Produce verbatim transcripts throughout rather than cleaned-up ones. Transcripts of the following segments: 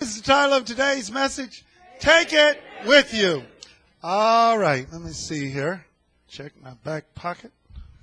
is the title of today's message. Take it with you. All right, let me see here. Check my back pocket.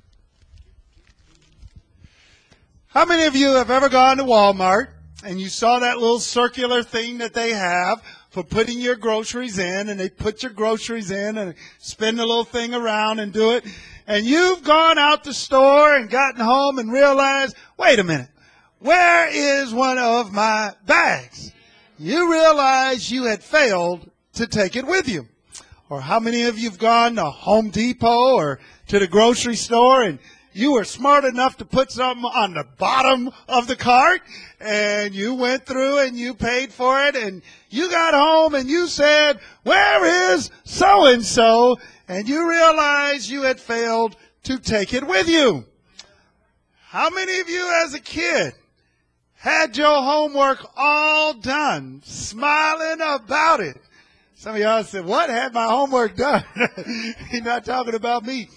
How many of you have ever gone to Walmart and you saw that little circular thing that they have for putting your groceries in, and they put your groceries in and spin the little thing around and do it, and you've gone out the store and gotten home and realized, wait a minute, where is one of my bags? You realize you had failed to take it with you. Or how many of you have gone to Home Depot or to the grocery store and you were smart enough to put something on the bottom of the cart, and you went through and you paid for it, and you got home and you said, where is so-and-so? And you realized you had failed to take it with you. How many of you as a kid had your homework all done, smiling about it? Some of y'all said, what? Had my homework done? He's not talking about me.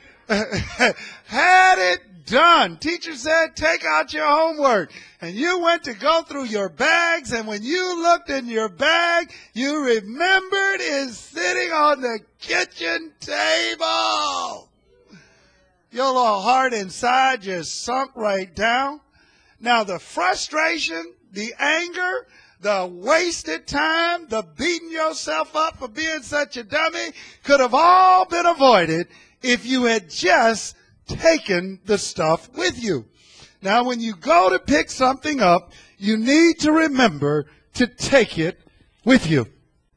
Had it done. Teacher said, take out your homework. And you went to go through your bags, and when you looked in your bag, you remembered it's sitting on the kitchen table. Your little heart inside just sunk right down. Now the frustration, the anger, the wasted time, the beating yourself up for being such a dummy could have all been avoided if you had just taken the stuff with you. Now, when you go to pick something up, you need to remember to take it with you.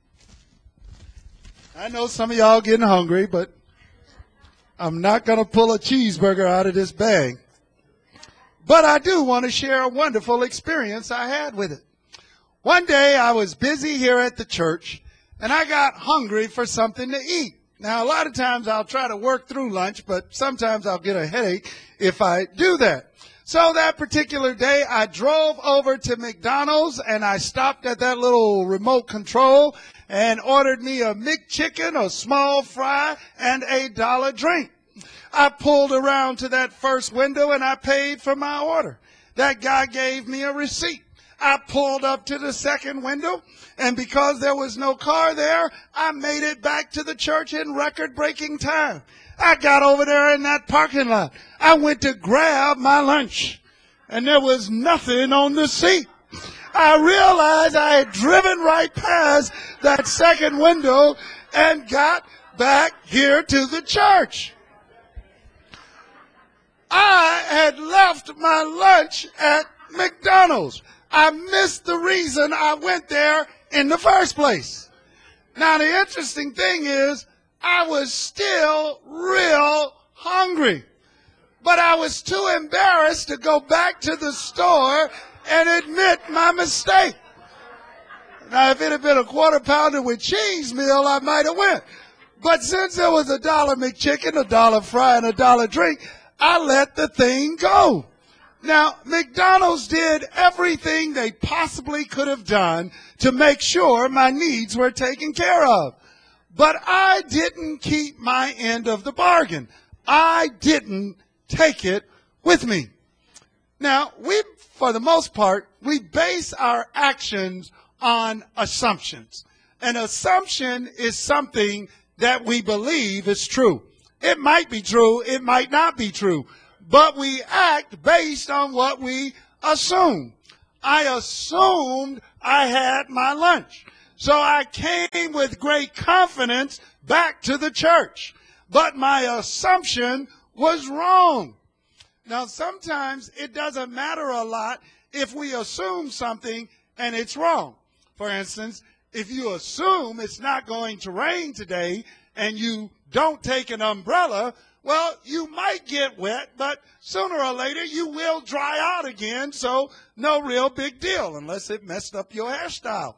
I know some of y'all getting hungry, but I'm not going to pull a cheeseburger out of this bag. But I do want to share a wonderful experience I had with it. One day I was busy here at the church, and I got hungry for something to eat. Now, a lot of times I'll try to work through lunch, but sometimes I'll get a headache if I do that. So that particular day, I drove over to McDonald's, and I stopped at that little remote control and ordered me a McChicken, a small fry, and a dollar drink. I pulled around to that first window, and I paid for my order. That guy gave me a receipt. I pulled up to the second window, and because there was no car there, I made it back to the church in record-breaking time. I got over there in that parking lot. I went to grab my lunch, and there was nothing on the seat. I realized I had driven right past that second window and got back here to the church. I had left my lunch at McDonald's. I missed the reason I went there in the first place. Now, the interesting thing is, I was still real hungry, but I was too embarrassed to go back to the store and admit my mistake. Now, if it had been a quarter pounder with cheese meal, I might have went. But since there was a dollar McChicken, a dollar fry, and a dollar drink, I let the thing go. Now, McDonald's did everything they possibly could have done to make sure my needs were taken care of. But I didn't keep my end of the bargain. I didn't take it with me. Now, we, for the most part, we base our actions on assumptions. An assumption is something that we believe is true. It might be true, it might not be true. But we act based on what we assume. I assumed I had my lunch. So I came with great confidence back to the church. But my assumption was wrong. Now, sometimes it doesn't matter a lot if we assume something and it's wrong. For instance, if you assume it's not going to rain today and you don't take an umbrella, well, you might get wet, but sooner or later you will dry out again, so no real big deal unless it messed up your hairstyle.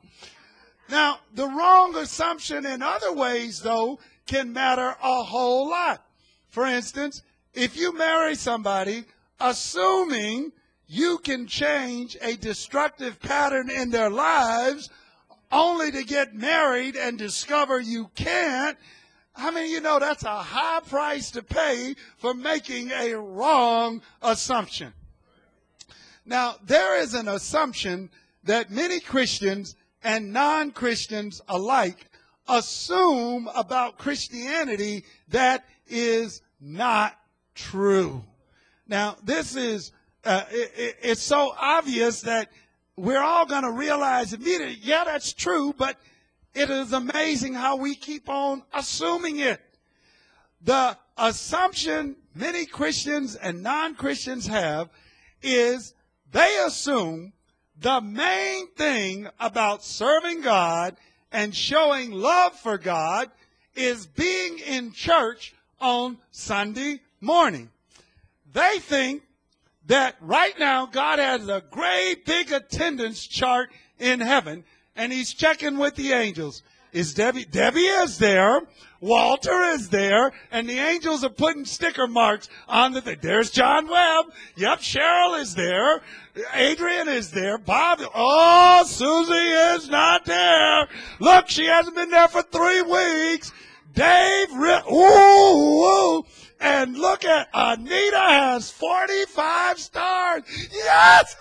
Now, the wrong assumption in other ways, though, can matter a whole lot. For instance, if you marry somebody assuming you can change a destructive pattern in their lives only to get married and discover you can't, how many of you know that's a high price to pay for making a wrong assumption? Now, there is an assumption that many Christians and non-Christians alike assume about Christianity that is not true. Now, this is, uh, it, it's so obvious that we're all going to realize immediately, yeah, that's true, but it is amazing how we keep on assuming it. The assumption many Christians and non-Christians have is they assume the main thing about serving God and showing love for God is being in church on Sunday morning. They think that right now God has a great big attendance chart in heaven, and he's checking with the angels. Is Debbie? Debbie is there. Walter is there. And the angels are putting sticker marks on the thing. There's John Webb. Yep, Cheryl is there. Adrian is there. Bob. Oh, Susie is not there. Look, she hasn't been there for three weeks. Dave. Ooh, ooh. And look at Anita has forty-five stars. Yes!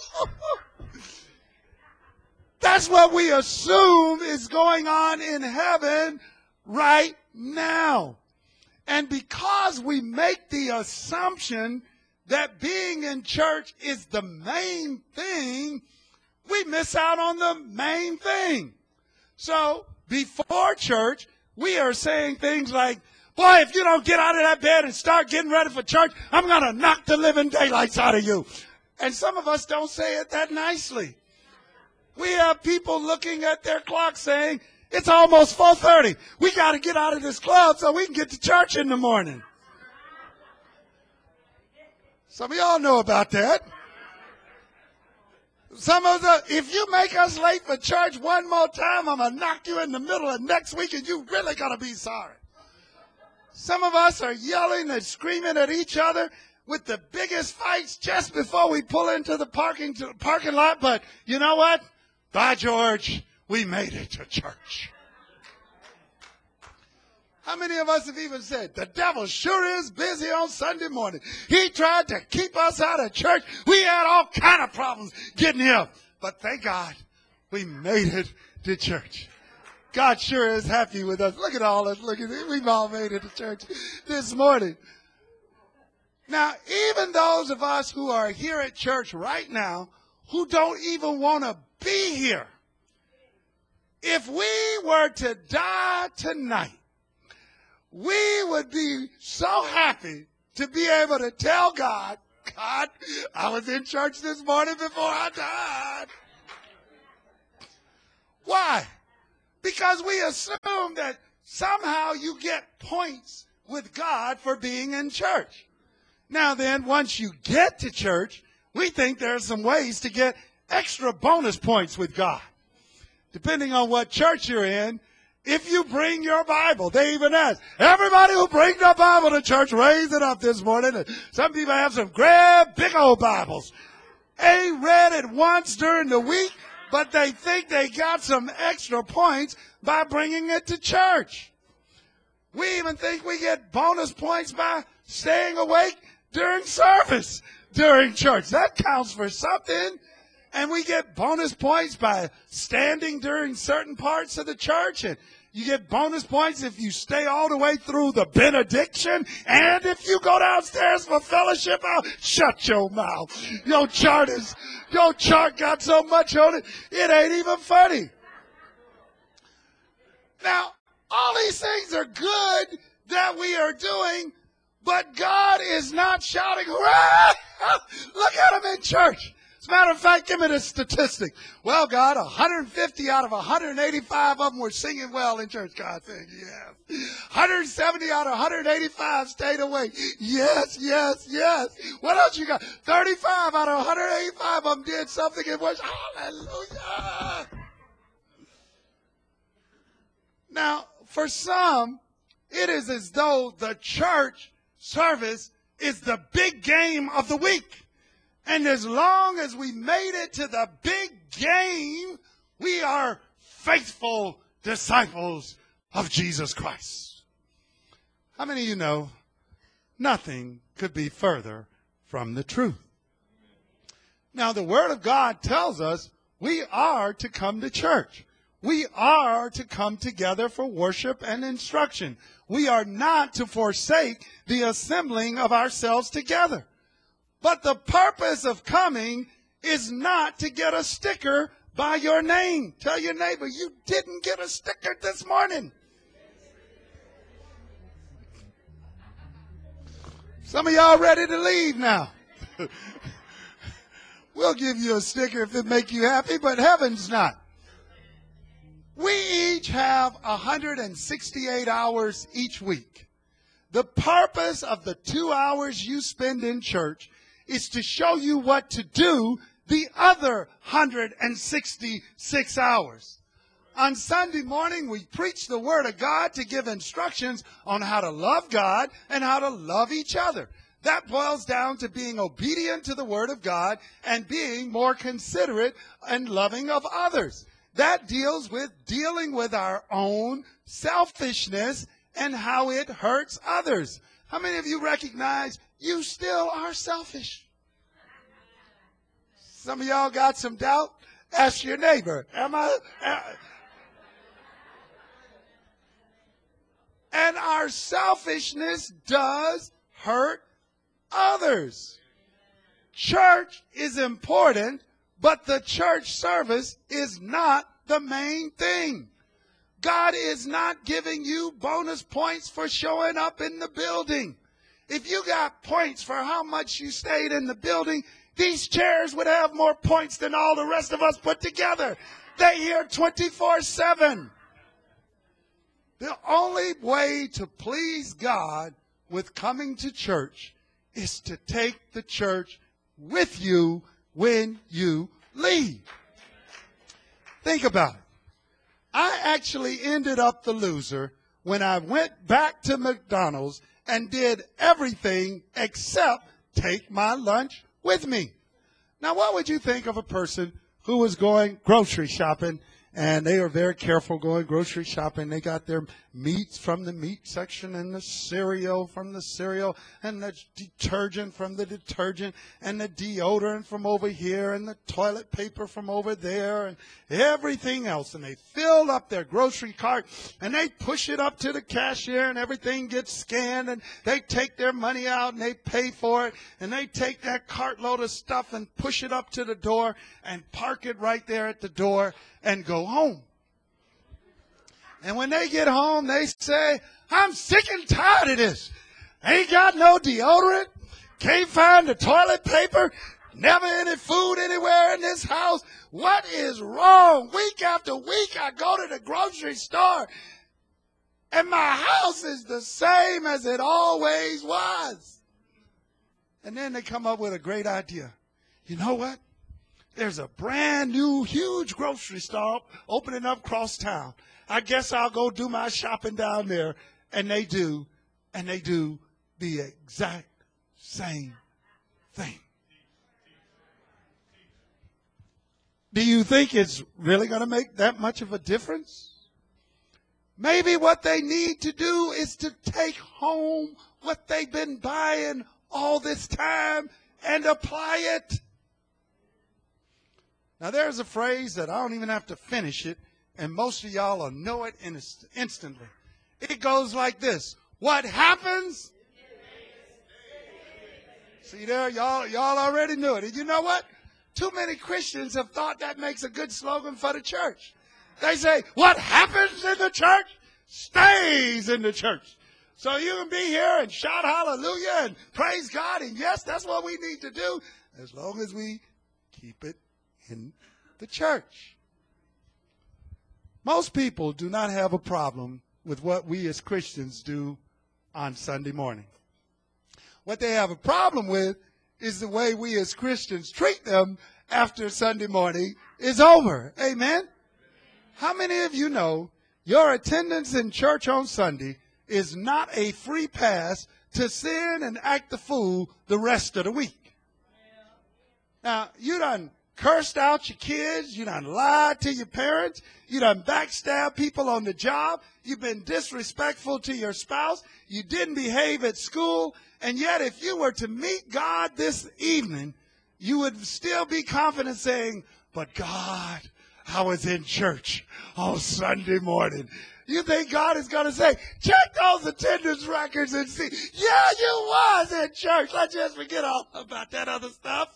That's what we assume is going on in heaven right now. And because we make the assumption that being in church is the main thing, we miss out on the main thing. So before church, we are saying things like, boy, if you don't get out of that bed and start getting ready for church, I'm going to knock the living daylights out of you. And some of us don't say it that nicely. We have people looking at their clock saying, it's almost four thirty. We got to get out of this club so we can get to church in the morning. Some of y'all know about that. Some of us, if you make us late for church one more time, I'm going to knock you in the middle of next week and you really going to be sorry. Some of us are yelling and screaming at each other with the biggest fights just before we pull into the parking, to the parking lot. But you know what? By George, we made it to church. How many of us have even said, the devil sure is busy on Sunday morning. He tried to keep us out of church. We had all kind of problems getting here. But thank God, we made it to church. God sure is happy with us. Look at all this. Look at it. We've all made it to church this morning. Now, even those of us who are here at church right now who don't even want to be here, if we were to die tonight, we would be so happy to be able to tell God, God, I was in church this morning before I died. Why? Because we assume that somehow you get points with God for being in church. Now then, once you get to church, we think there are some ways to get extra bonus points with God. Depending on what church you're in, if you bring your Bible, they even ask, everybody who brings their Bible to church, raise it up this morning. And some people have some great big old Bibles. Ain't read it once during the week, but they think they got some extra points by bringing it to church. We even think we get bonus points by staying awake during service during church. That counts for something. And we get bonus points by standing during certain parts of the church. And you get bonus points if you stay all the way through the benediction. And if you go downstairs for fellowship, I'll shut your mouth. Your chart is, your chart got so much on it, it ain't even funny. Now, all these things are good that we are doing, but God is not shouting, hurrah! Look at him in church. As a matter of fact, give me the statistic. Well, God, one hundred fifty out of one hundred eighty-five of them were singing well in church. God, thank you, yes. one hundred seventy out of one hundred eighty-five stayed awake. Yes, yes, yes. What else you got? thirty-five out of one hundred eighty-five of them did something in worship. Hallelujah. Now, for some, it is as though the church service is the big game of the week. And as long as we made it to the big game, we are faithful disciples of Jesus Christ. How many of you know nothing could be further from the truth? Now, the Word of God tells us We are to come to church. We are to come together for worship and instruction. We are not to forsake the assembling of ourselves together. But the purpose of coming is not to get a sticker by your name. Tell your neighbor, you didn't get a sticker this morning. Some of y'all ready to leave now. We'll give you a sticker if it makes you happy, but heaven's not. We each have one hundred sixty-eight hours each week. The purpose of the two hours you spend in church is to show you what to do the other one hundred sixty-six hours. On Sunday morning, we preach the Word of God to give instructions on how to love God and how to love each other. That boils down to being obedient to the Word of God and being more considerate and loving of others. That deals with dealing with our own selfishness and how it hurts others. How many of you recognize you still are selfish? Some of y'all got some doubt? Ask your neighbor. Am I? Uh, and our selfishness does hurt others. Church is important, but the church service is not the main thing. God is not giving you bonus points for showing up in the building. If you got points for how much you stayed in the building, these chairs would have more points than all the rest of us put together. They're here twenty-four seven. The only way to please God with coming to church is to take the church with you when you leave. Think about it. I actually ended up the loser when I went back to McDonald's and did everything except take my lunch with me. Now, what would you think of a person who was going grocery shopping, and they are very careful going grocery shopping? They got their meats from the meat section and the cereal from the cereal and the detergent from the detergent and the deodorant from over here and the toilet paper from over there and everything else. And they fill up their grocery cart and they push it up to the cashier and everything gets scanned and they take their money out and they pay for it and they take that cartload of stuff and push it up to the door and park it right there at the door and go home. And when they get home, they say, I'm sick and tired of this. Ain't got no deodorant. Can't find the toilet paper. Never any food anywhere in this house. What is wrong? Week after week, I go to the grocery store, and my house is the same as it always was. And then they come up with a great idea. You know what? There's a brand new, huge grocery store opening up across town. I guess I'll go do my shopping down there. And they do. And they do the exact same thing. Do you think it's really going to make that much of a difference? Maybe what they need to do is to take home what they've been buying all this time and apply it. Now, there's a phrase that I don't even have to finish it, and most of y'all will know it inst- instantly. It goes like this. What happens? See there, y'all, y'all already knew it. And you know what? Too many Christians have thought that makes a good slogan for the church. They say, what happens in the church stays in the church. So you can be here and shout hallelujah and praise God. And yes, that's what we need to do as long as we keep it in the church. Most people do not have a problem with what we as Christians do on Sunday morning. What they have a problem with is the way we as Christians treat them after Sunday morning is over. Amen? How many of you know your attendance in church on Sunday is not a free pass to sin and act the fool the rest of the week? Now, you done cursed out your kids. You done lied to your parents. You done backstabbed people on the job. You've been disrespectful to your spouse. You didn't behave at school. And yet, if you were to meet God this evening, you would still be confident saying, But God, I was in church on Sunday morning. You think God is going to say, check those attendance records and see, yeah, you was in church. Let's just forget all about that other stuff.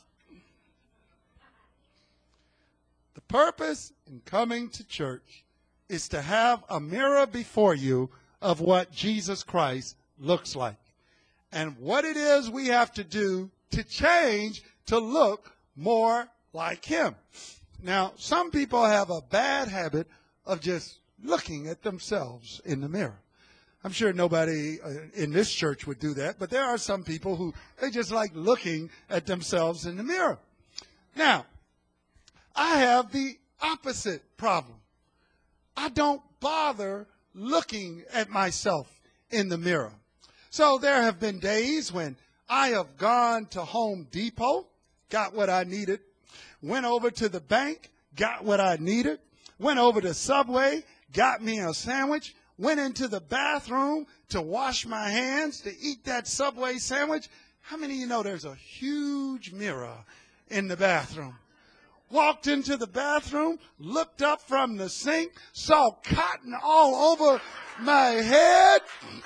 The purpose in coming to church is to have a mirror before you of what Jesus Christ looks like and what it is we have to do to change to look more like him. Now, some people have a bad habit of just looking at themselves in the mirror. I'm sure nobody uh, in this church would do that, but there are some people who, they just like looking at themselves in the mirror. Now, I have the opposite problem. I don't bother looking at myself in the mirror. So there have been days when I have gone to Home Depot, got what I needed, went over to the bank, got what I needed, went over to Subway, got me a sandwich, went into the bathroom to wash my hands, to eat that Subway sandwich. How many of you know there's a huge mirror in the bathroom? Walked into the bathroom, looked up from the sink, saw cotton all over my head.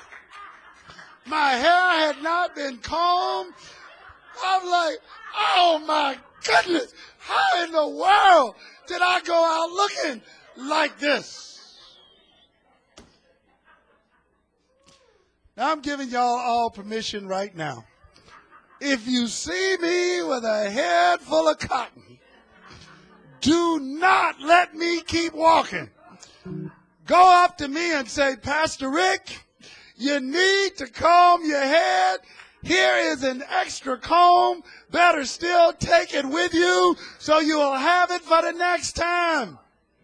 My hair had not been combed. I'm like, oh my goodness, how in the world did I go out looking like this? Now I'm giving y'all all permission right now. If you see me with a head full of cotton, do not let me keep walking. Go up to me and say, Pastor Rick, you need to comb your head. Here is an extra comb. Better still take it with you so you'll have it for the next time.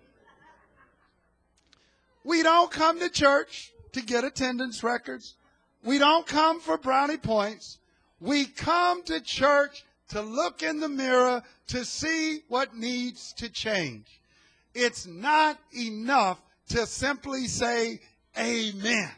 We don't come to church to get attendance records. We don't come for brownie points. We come to church to look in the mirror to see what needs to change. It's not enough to simply say amen.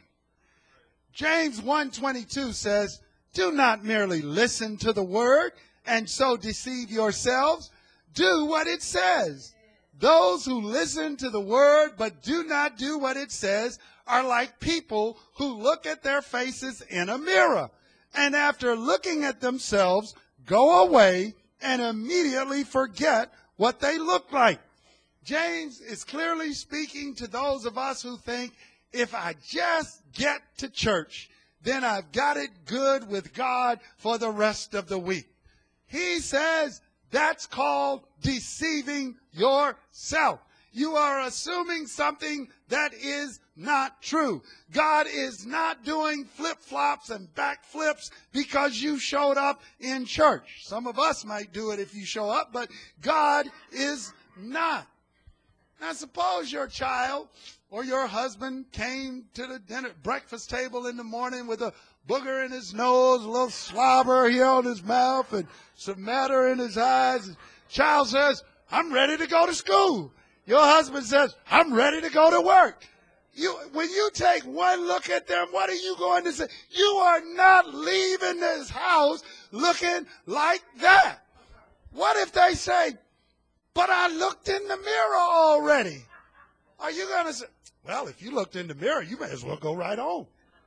James one twenty-two says, do not merely listen to the word and so deceive yourselves. Do what it says. Those who listen to the word but do not do what it says are like people who look at their faces in a mirror and after looking at themselves go away and immediately forget what they look like. James is clearly speaking to those of us who think, if I just get to church, then I've got it good with God for the rest of the week. He says that's called deceiving yourself. You are assuming something that is not true. God is not doing flip-flops and backflips because you showed up in church. Some of us might do it if you show up, but God is not. Now, suppose your child or your husband came to the dinner breakfast table in the morning with a booger in his nose, a little slobber here on his mouth, and some matter in his eyes. Child says, I'm ready to go to school. Your husband says, I'm ready to go to work. You, when you take one look at them, what are you going to say? You are not leaving this house looking like that. What if they say, but I looked in the mirror already? Are you going to say, well, if you looked in the mirror, you may as well go right home.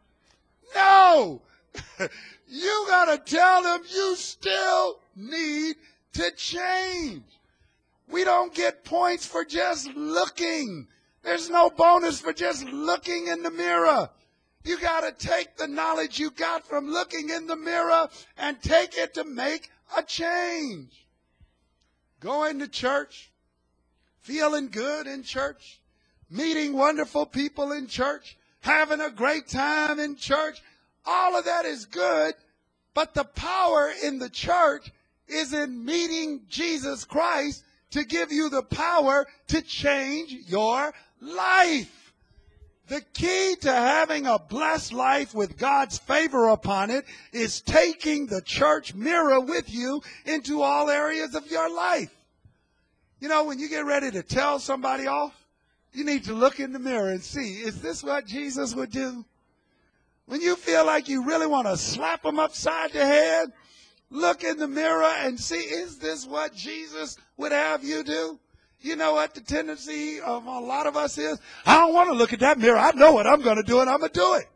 No. You got to tell them you still need to change. We don't get points for just looking. There's no bonus for just looking in the mirror. You got to take the knowledge you got from looking in the mirror and take it to make a change. Going to church, feeling good in church, meeting wonderful people in church, having a great time in church, all of that is good, but the power in the church is in meeting Jesus Christ to give you the power to change your life. The key to having a blessed life with God's favor upon it is taking the church mirror with you into all areas of your life. You know, when you get ready to tell somebody off, you need to look in the mirror and see, is this what Jesus would do? When you feel like you really want to slap them upside the head, look in the mirror and see, is this what Jesus would have you do? You know what the tendency of a lot of us is? I don't want to look at that mirror. I know what I'm going to do, and I'm going to do it.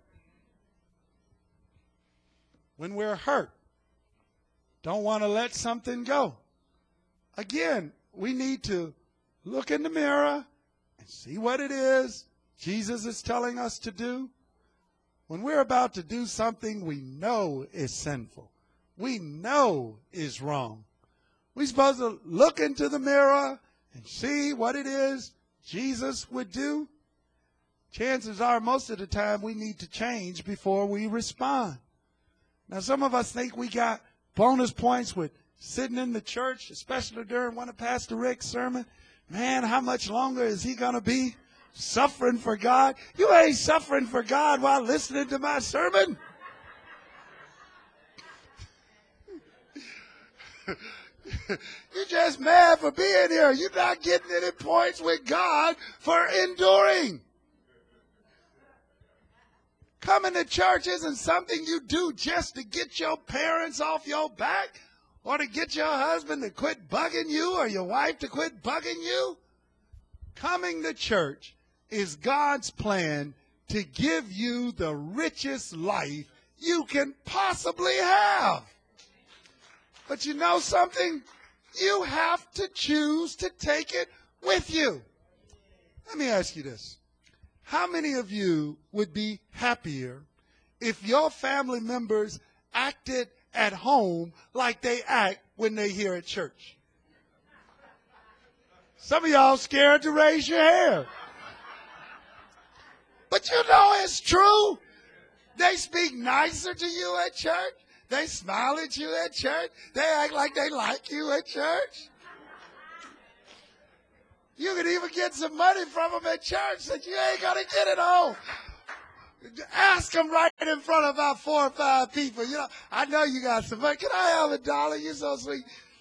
When we're hurt, don't want to let something go. Again, we need to look in the mirror and see what it is Jesus is telling us to do. When we're about to do something we know is sinful, we know is wrong, we're supposed to look into the mirror and see what it is Jesus would do. Chances are most of the time we need to change before we respond. Now, some of us think we got bonus points with sitting in the church, especially during one of Pastor Rick's sermon. Man, how much longer is he going to be suffering for God? You ain't suffering for God while listening to my sermon. You're just mad for being here. You're not getting any points with God for enduring. Coming to church isn't something you do just to get your parents off your back or to get your husband to quit bugging you or your wife to quit bugging you. Coming to church is God's plan to give you the richest life you can possibly have. But you know something? You have to choose to take it with you. Let me ask you this. How many of you would be happier if your family members acted at home like they act when they here at church? Some of y'all scared to raise your hand. But you know it's true. They speak nicer to you at church. They smile at you at church. They act like they like you at church. You can even get some money from them at church that you ain't going to get at home. Ask them right in front of about four or five people. You know, I know you got some money. Can I have a dollar? You're so sweet.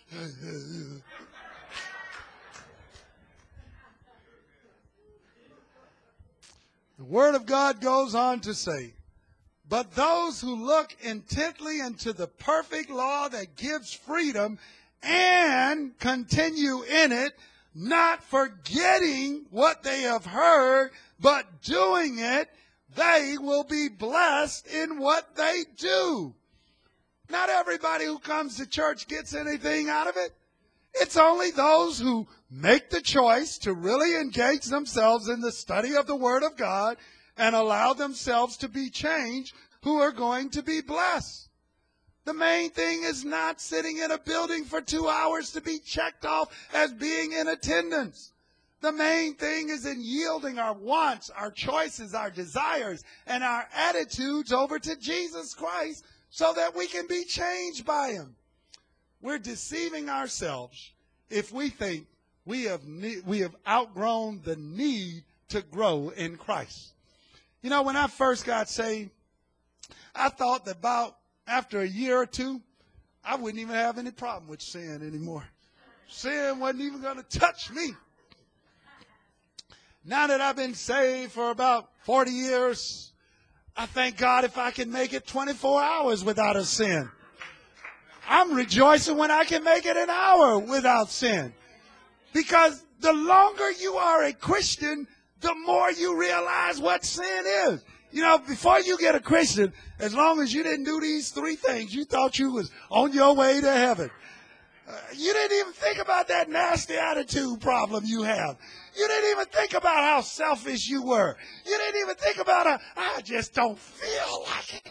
The Word of God goes on to say, but those who look intently into the perfect law that gives freedom and continue in it, not forgetting what they have heard, but doing it, they will be blessed in what they do. Not everybody who comes to church gets anything out of it. It's only those who make the choice to really engage themselves in the study of the Word of God and allow themselves to be changed who are going to be blessed. The main thing is not sitting in a building for two hours to be checked off as being in attendance. The main thing is in yielding our wants, our choices, our desires, and our attitudes over to Jesus Christ so that we can be changed by Him. We're deceiving ourselves if we think we have ne- we have outgrown the need to grow in Christ. You know, when I first got saved, I thought that about after a year or two, I wouldn't even have any problem with sin anymore. Sin wasn't even going to touch me. Now that I've been saved for about forty years, I thank God if I can make it twenty-four hours without a sin. I'm rejoicing when I can make it an hour without sin. Because the longer you are a Christian, the more you realize what sin is. You know, before you get a Christian, as long as you didn't do these three things, you thought you was on your way to heaven. Uh, you didn't even think about that nasty attitude problem you have. You didn't even think about how selfish you were. You didn't even think about, a, I just don't feel like it.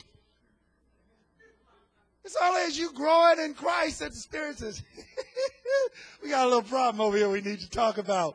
It's only as you growing in Christ that the Spirit says, we got a little problem over here we need to talk about.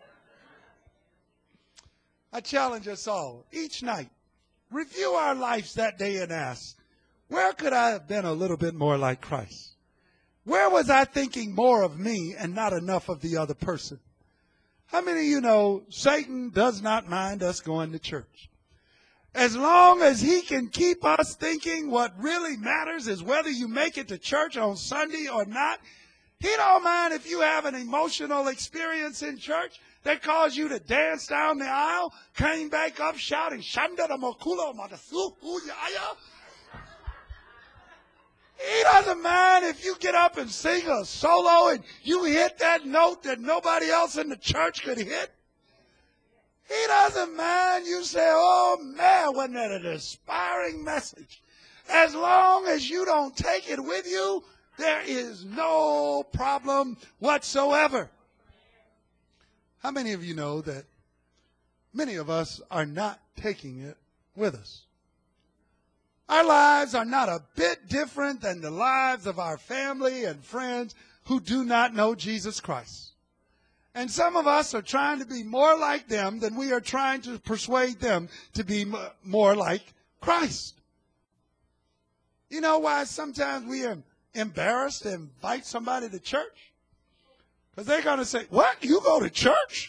I challenge us all, each night, review our lives that day and ask, where could I have been a little bit more like Christ? Where was I thinking more of me and not enough of the other person? How many of you know Satan does not mind us going to church? As long as he can keep us thinking what really matters is whether you make it to church on Sunday or not, he don't mind if you have an emotional experience in church that caused you to dance down the aisle, came back up shouting, Shanda da Mokula Matasu, He doesn't mind if you get up and sing a solo and you hit that note that nobody else in the church could hit. He doesn't mind you say, oh man, wasn't that an inspiring message? As long as you don't take it with you, there is no problem whatsoever. How many of you know that many of us are not taking it with us? Our lives are not a bit different than the lives of our family and friends who do not know Jesus Christ. And some of us are trying to be more like them than we are trying to persuade them to be more like Christ. You know why sometimes we are embarrassed to invite somebody to church? Because they're going to say, what? You go to church?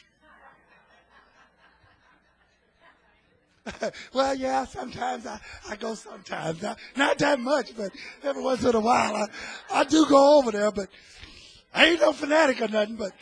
Well, yeah, sometimes I, I go sometimes. Not, not that much, but every once in a while I, I do go over there, but I ain't no fanatic or nothing. But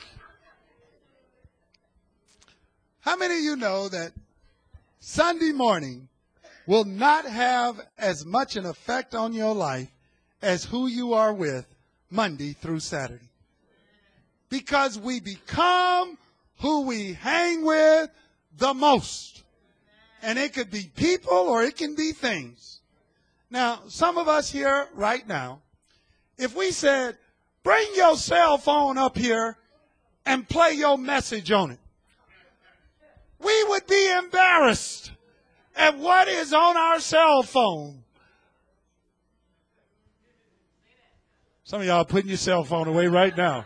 how many of you know that Sunday morning will not have as much an effect on your life as who you are with Monday through Saturday? Because we become who we hang with the most. And it could be people or it can be things. Now, some of us here right now, if we said, bring your cell phone up here and play your message on it, we would be embarrassed at what is on our cell phone. Some of y'all are putting your cell phone away right now.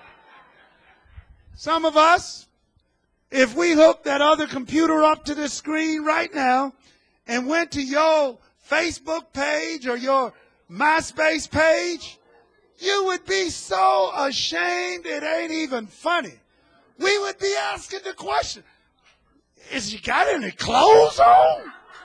Some of us, if we hooked that other computer up to the screen right now and went to your Facebook page or your MySpace page, you would be so ashamed it ain't even funny. We would be asking the question, is you got any clothes on?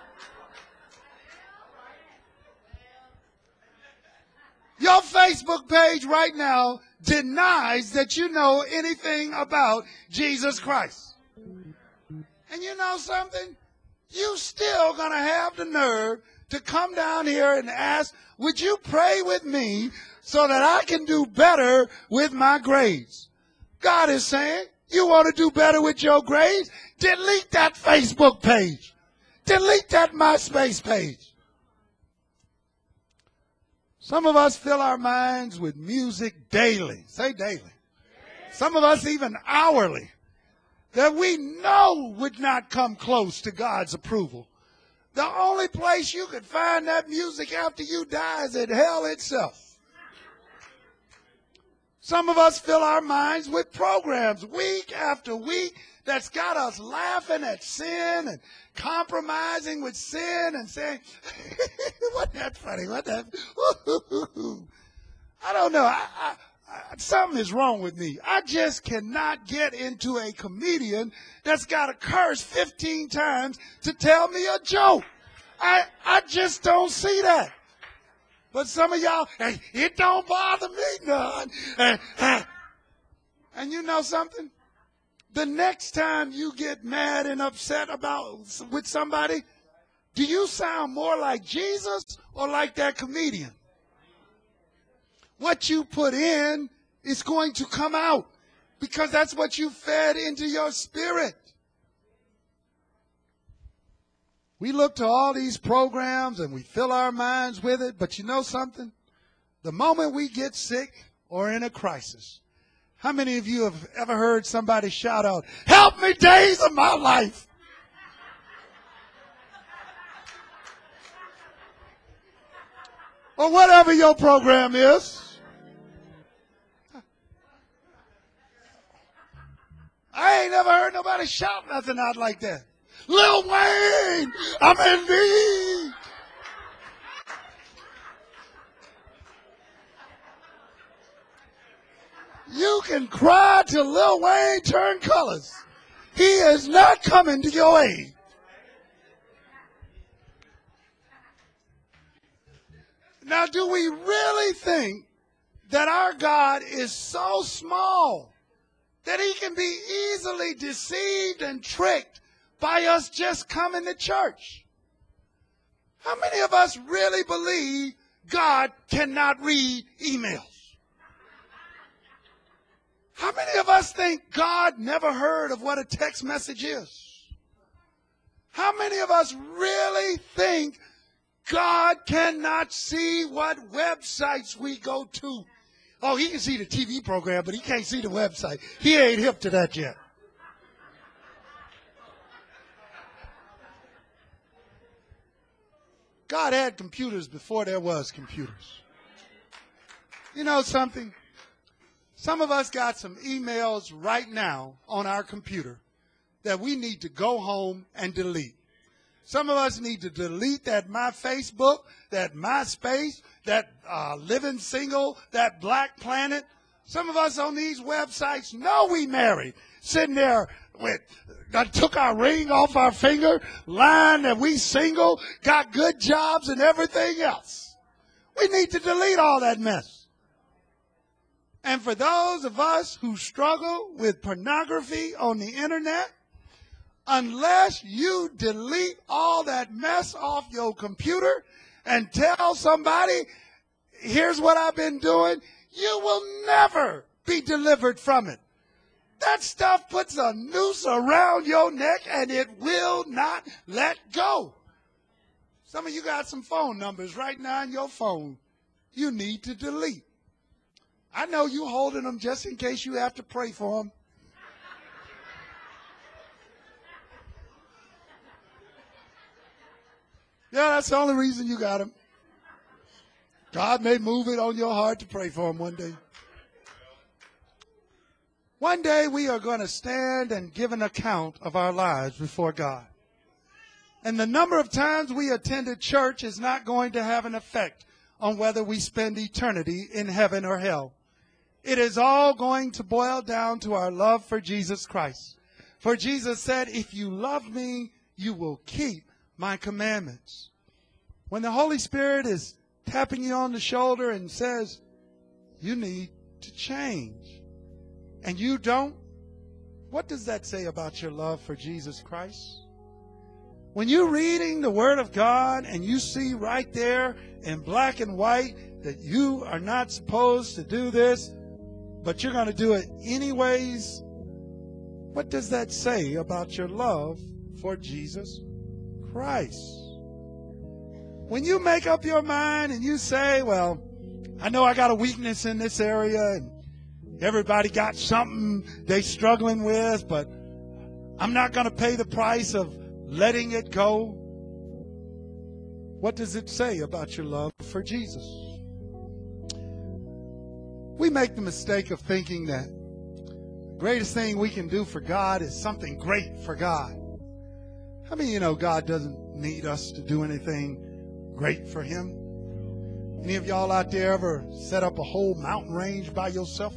Your Facebook page right now denies that you know anything about Jesus Christ. And you know something? You still going to have the nerve to come down here and ask, would you pray with me so that I can do better with my grades? God is saying, you want to do better with your grades? Delete that Facebook page. Delete that MySpace page. Some of us fill our minds with music daily. Say daily. Some of us even hourly. That we know would not come close to God's approval. The only place you could find that music after you die is in hell itself. Some of us fill our minds with programs week after week that's got us laughing at sin and compromising with sin and saying, wasn't that funny? What that? I don't know. I, I, I, something is wrong with me. I just cannot get into a comedian that's got to curse fifteen times to tell me a joke. I, I just don't see that. But some of y'all, hey, it don't bother me none. And, and you know something? The next time you get mad and upset about with somebody, do you sound more like Jesus or like that comedian? What you put in is going to come out because that's what you fed into your spirit. We look to all these programs and we fill our minds with it, but you know something? The moment we get sick or in a crisis, how many of you have ever heard somebody shout out, help me days of my life? Or whatever your program is. I ain't never heard nobody shout nothing out like that. Lil Wayne, I'm in need. You can cry till Lil Wayne turn colors. He is not coming to your aid. Now, do we really think that our God is so small that he can be easily deceived and tricked by us just coming to church? How many of us really believe God cannot read emails? How many of us think God never heard of what a text message is? How many of us really think God cannot see what websites we go to? Oh, he can see the T V program, but he can't see the website. He ain't hip to that yet. God had computers before there was computers. You know something? Some of us got some emails right now on our computer that we need to go home and delete. Some of us need to delete that My Facebook, that MySpace, that uh, Living Single, that Black Planet. Some of us on these websites know we married, sitting there with, uh, took our ring off our finger, lying that we single, got good jobs and everything else. We need to delete all that mess. And for those of us who struggle with pornography on the internet, unless you delete all that mess off your computer and tell somebody, here's what I've been doing, you will never be delivered from it. That stuff puts a noose around your neck and it will not let go. Some of you got some phone numbers right now in your phone you need to delete. I know you holding them just in case you have to pray for them. Yeah, that's the only reason you got them. God may move it on your heart to pray for them one day. One day we are going to stand and give an account of our lives before God. And the number of times we attended church is not going to have an effect on whether we spend eternity in heaven or hell. It is all going to boil down to our love for Jesus Christ. For Jesus said, if you love me, you will keep my commandments. When the Holy Spirit is tapping you on the shoulder and says, you need to change, and you don't, what does that say about your love for Jesus Christ? When you're reading the Word of God and you see right there in black and white that you are not supposed to do this, but you're going to do it anyways, what does that say about your love for Jesus Christ? When you make up your mind and you say, well, I know I got a weakness in this area and everybody got something they struggling with, but I'm not going to pay the price of letting it go. What does it say about your love for Jesus? We make the mistake of thinking that the greatest thing we can do for God is something great for God. How many of you know God doesn't need us to do anything great for Him? Any of y'all out there ever set up a whole mountain range by yourself?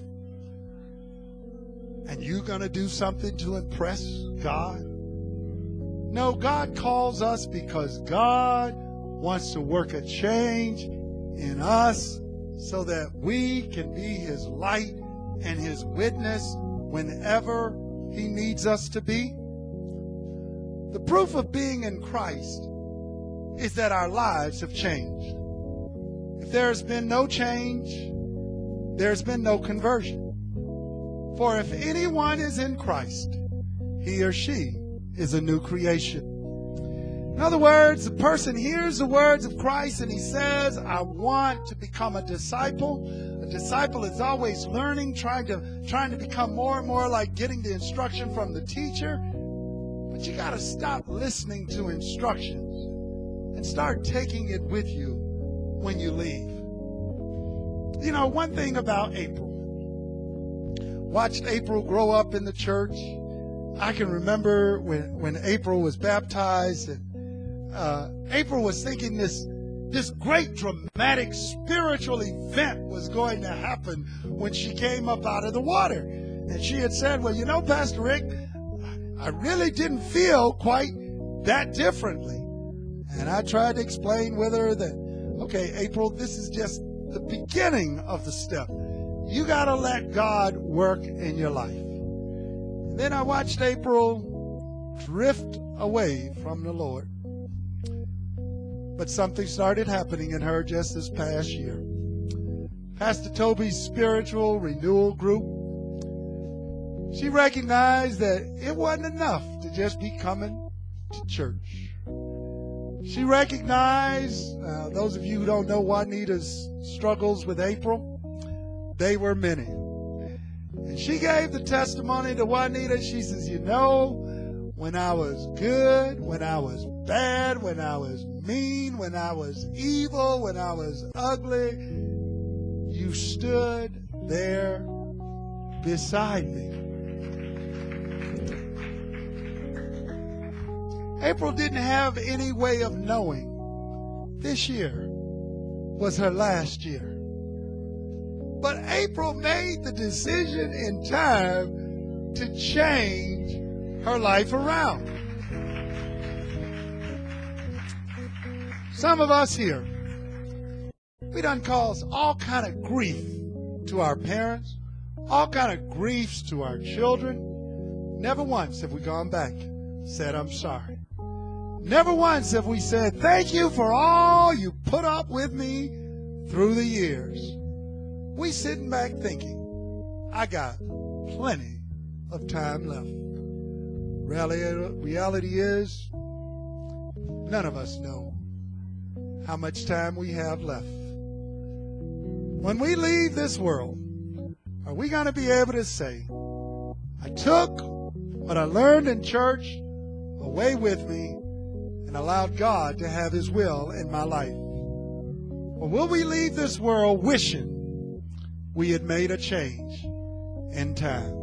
And you're going to do something to impress God? No, God calls us because God wants to work a change in us so that we can be His light and His witness whenever He needs us to be. The proof of being in Christ is that our lives have changed. If there has been no change, there's been no conversion. For if anyone is in Christ, he or she is a new creation. In other words, the person hears the words of Christ and he says, I want to become a disciple. A disciple is always learning, trying to, trying to become more and more like getting the instruction from the teacher. But you got to stop listening to instructions and start taking it with you when you leave. You know, one thing about April. Watched April grow up in the church. I can remember when, when April was baptized, and uh, April was thinking this, this great dramatic spiritual event was going to happen when she came up out of the water. And she had said, well, you know, Pastor Rick, I really didn't feel quite that differently. And I tried to explain with her that, okay, April, this is just the beginning of the step. You got to let God work in your life. And then I watched April drift away from the Lord. But something started happening in her just this past year. Pastor Toby's spiritual renewal group, she recognized that it wasn't enough to just be coming to church. She recognized, uh, those of you who don't know Juanita's struggles with April, they were many. And she gave the testimony to Juanita. She says, you know, when I was good, when I was bad, when I was mean, when I was evil, when I was ugly, you stood there beside me. April didn't have any way of knowing this year was her last year. But April made the decision in time to change her life around. Some of us here, we done caused all kind of grief to our parents, all kind of griefs to our children. Never once have we gone back and said, I'm sorry. Never once have we said, thank you for all you put up with me through the years. We sitting back thinking, I got plenty of time left. Reality, reality is, none of us know how much time we have left. When we leave this world, are we going to be able to say, I took what I learned in church away with me and allowed God to have his will in my life? Or will we leave this world wishing we had made a change in time?